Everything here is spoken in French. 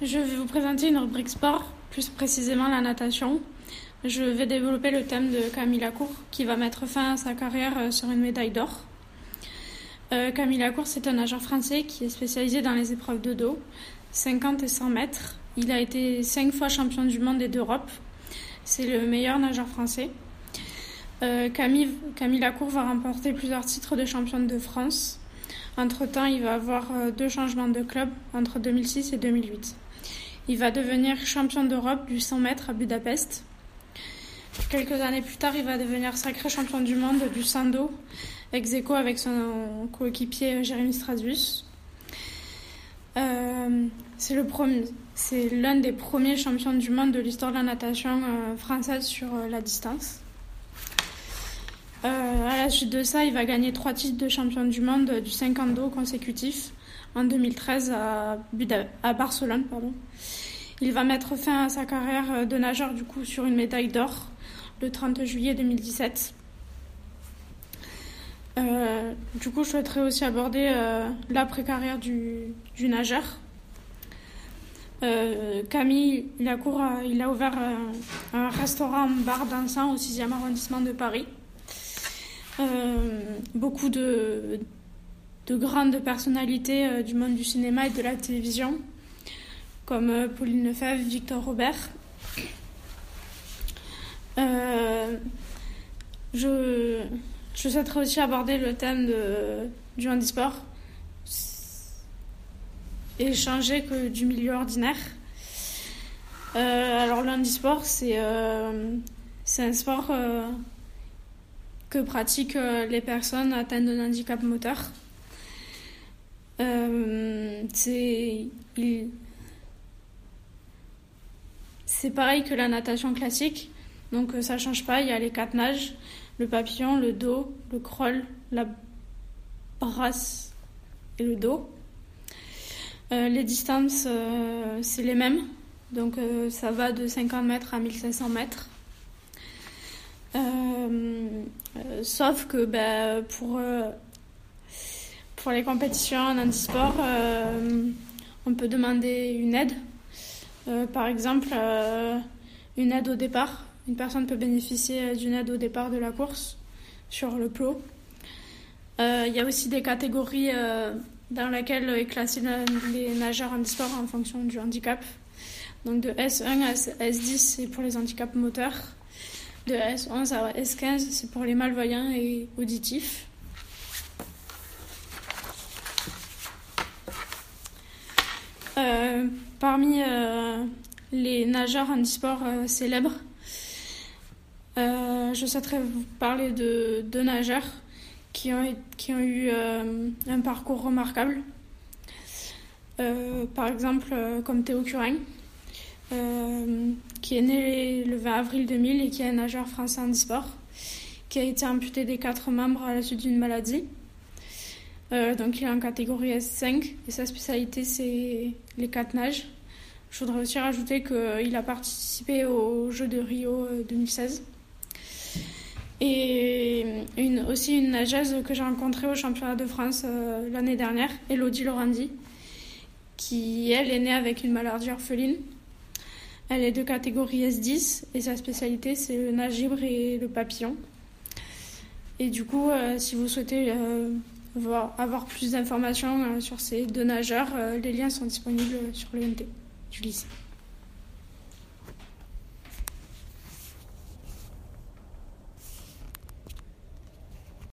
Je vais vous présenter une rubrique sport, plus précisément la natation. Je vais développer le thème de Camille Lacour, qui va mettre fin à sa carrière sur une médaille d'or. Camille Lacour, c'est un nageur français qui est spécialisé dans les épreuves de dos, 50 et 100 mètres. Il a été 5 fois champion du monde et d'Europe. C'est le meilleur nageur français. Camille Lacour va remporter plusieurs titres de championne de France. Entre-temps, il va avoir 2 changements de club entre 2006 et 2008. Il va devenir champion d'Europe du 100 mètres à Budapest. Quelques années plus tard, il va devenir sacré champion du monde du 100 dos, ex aequo avec son coéquipier Jérémy Stratus. C'est l'un des premiers champions du monde de l'histoire de la natation française sur la distance. À la suite de ça, il va gagner 3 titres de champion du monde du 50 dos consécutifs en 2013 à Barcelone. Il va mettre fin à sa carrière de nageur sur une médaille d'or le 30 juillet 2017. Je souhaiterais aussi aborder l'après-carrière du nageur. Camille Lacour, il a ouvert un restaurant-bar dansant au 6e arrondissement de Paris. Beaucoup de grandes personnalités du monde du cinéma et de la télévision, comme Pauline Lefebvre, Victor Robert. Je souhaiterais aussi aborder le thème du handisport et changer que du milieu ordinaire. Alors le handisport, c'est un sport que pratiquent les personnes atteintes d'un handicap moteur. C'est pareil que la natation classique, donc ça change pas. Il y a les 4 nages, le papillon, le dos, le crawl, la brasse et le dos. Les distances, c'est les mêmes, donc ça va de 50 mètres à 1500 mètres. Sauf que pour les compétitions en handisport, on peut demander une aide. Par exemple, une aide au départ. Une personne peut bénéficier d'une aide au départ de la course sur le plot. Il y a aussi des catégories dans lesquelles est classé les nageurs handisport en fonction du handicap. Donc de S1 à S10, c'est pour les handicaps moteurs. De S11 à S15, c'est pour les malvoyants et auditifs. Parmi les nageurs handisport célèbres, je souhaiterais vous parler de 2 nageurs qui ont eu un parcours remarquable. Par exemple, comme Théo Curin, qui est né le 20 avril 2000 et qui est un nageur français handisport, qui a été amputé des 4 membres à la suite d'une maladie. Donc il est en catégorie S5 et sa spécialité c'est les 4 nages. Je voudrais aussi rajouter qu'il a participé aux Jeux de Rio 2016. Et aussi une nageuse que j'ai rencontrée au championnat de France l'année dernière, Elodie Laurandi, qui elle est née avec une maladie orpheline. Elle est de catégorie S10 et sa spécialité c'est le nage libre et le papillon. Et si vous souhaitez avoir plus d'informations sur ces 2 nageurs, les liens sont disponibles sur le NT du lycée.